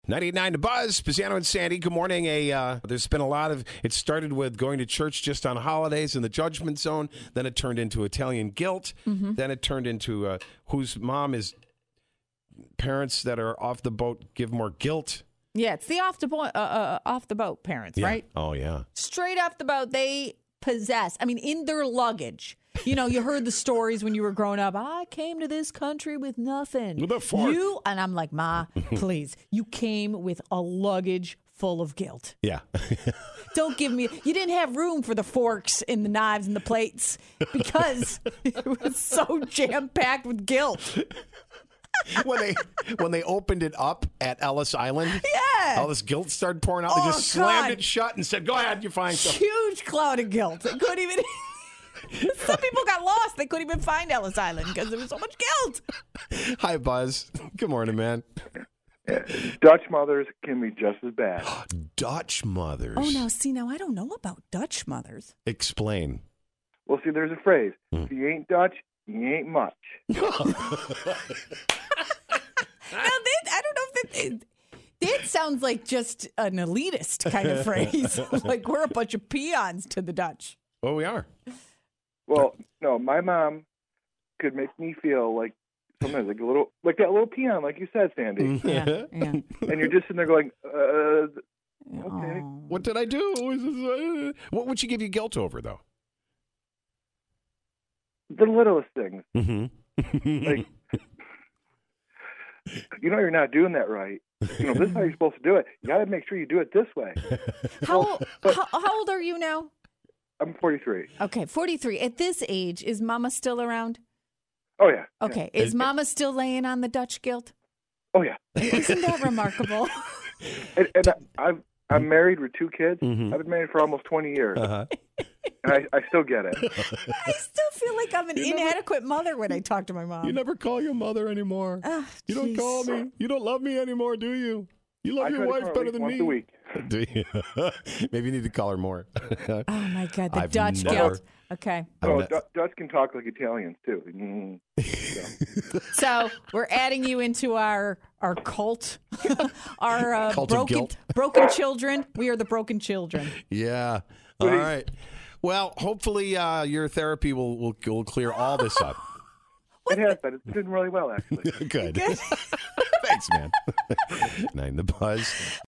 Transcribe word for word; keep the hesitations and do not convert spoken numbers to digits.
ninety-nine to Buzz, Pisano and Sandy. Good morning. A uh, There's been a lot of, it started with going to church just on holidays in the judgment zone. Then it turned into Italian guilt. Mm-hmm. Then it turned into uh, whose mom is parents that are off the boat give more guilt. Yeah, it's the off the boat, uh, uh, off the boat parents, Yeah. right? Oh, yeah. Straight off the boat, they possess, I mean, in their luggage. You know, you heard the stories when you were growing up. I came to this country with nothing. With a fork. You, and I'm like, Ma, please. You came with a luggage full of guilt. Yeah. Don't give me, you didn't have room for the forks and the knives and the plates because it was so jam-packed with guilt. when they when they opened it up at Ellis Island, Yeah. all this guilt started pouring out. They Oh, just slammed God. it shut and said, go ahead, you find some. Huge cloud of guilt. They couldn't even. Some people got lost. They couldn't even find Ellis Island because there was so much guilt. Hi, Buzz. Good morning, man. Dutch mothers can be just as bad. Dutch mothers. Oh, now, see, now I don't know about Dutch mothers. Explain. Well, see, there's a phrase. Hmm. If you ain't Dutch, you ain't much. Now, that, I don't know if that, it, that sounds like just an elitist kind of phrase. Like we're a bunch of peons to the Dutch. Well, we are. Well, no, my mom could make me feel like sometimes like a little, like that little peon, like you said, Sandy. Yeah, yeah. And you're just sitting there going, uh, okay. Oh. What did I do? What would she give you guilt over, though? The littlest things. Mm-hmm. Like, you know, you're not doing that right. You know, this is how you're supposed to do it. You got to make sure you do it this way. How, how how old are you now? I'm forty-three. Okay, forty-three. At this age, is Mama still around? Oh, yeah. Okay, is Mama still laying on the Dutch guilt? Oh, yeah. Isn't that remarkable? And, and I, I've, I'm married with two kids. Mhm. I've been married for almost twenty years. Uh-huh. And I, I still get it. I still feel like I'm an inadequate mother when I talk to my mom. You never call your mother anymore. Ah, You don't jeez. call me. You don't love me anymore, do you? You love I your try to wife call her better at than least me. once a week. Do you? Maybe you need to call her more. Oh my God, the I've Dutch never- guilt. Okay, I'm Oh, not- Du- Dutch can talk like Italians, too. Mm. so we're adding you into our our cult, our uh, Cult of broken guilt. broken children. We are the broken children. Yeah. All right. Well, hopefully uh, your therapy will, will will clear all this up. It has been. It's been really well, actually. Good. Thanks, man. Nine the Buzz.